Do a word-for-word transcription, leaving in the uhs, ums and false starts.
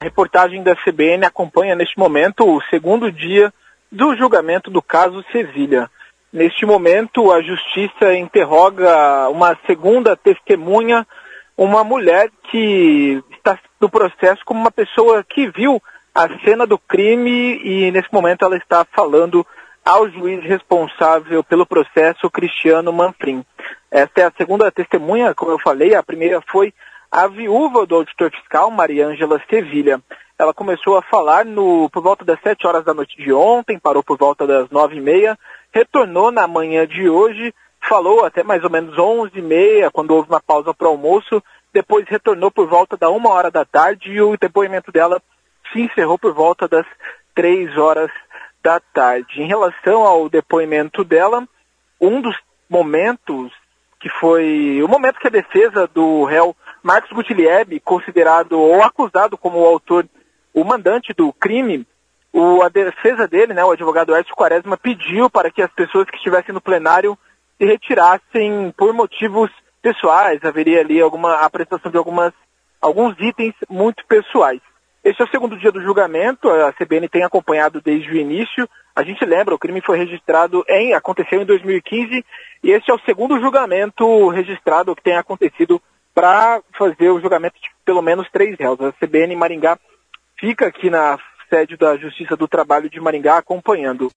reportagem da C B N acompanha neste momento o segundo dia do julgamento do caso Sevilha. Neste momento, a Justiça interroga uma segunda testemunha, uma mulher que está no processo como uma pessoa que viu a cena do crime e, nesse momento, ela está falando ao juiz responsável pelo processo, Cristiano Manfrim. Esta é a segunda testemunha, como eu falei. A primeira foi a viúva do auditor fiscal, Mariângela Sevilha. Ela começou a falar no, por volta das sete horas da noite de ontem, parou por volta das nove e meia, retornou na manhã de hoje, falou até mais ou menos onze e meia, quando houve uma pausa para o almoço, depois retornou por volta da uma hora da tarde e o depoimento dela se encerrou por volta das três horas da tarde. Em relação ao depoimento dela, um dos momentos que foi o momento que a defesa do réu Marcos Gutilherme, considerado ou acusado como o autor, o mandante do crime, o, a defesa dele, né, o advogado Hércio Quaresma, pediu para que as pessoas que estivessem no plenário se retirassem por motivos pessoais. Haveria ali alguma apresentação de algumas, alguns itens muito pessoais. Este é o segundo dia do julgamento, a C B N tem acompanhado desde o início. A gente lembra, o crime foi registrado em, aconteceu em dois mil e quinze, e este é o segundo julgamento registrado que tem acontecido para fazer o julgamento de pelo menos três réus. A C B N Maringá fica aqui na sede da Justiça do Trabalho de Maringá acompanhando.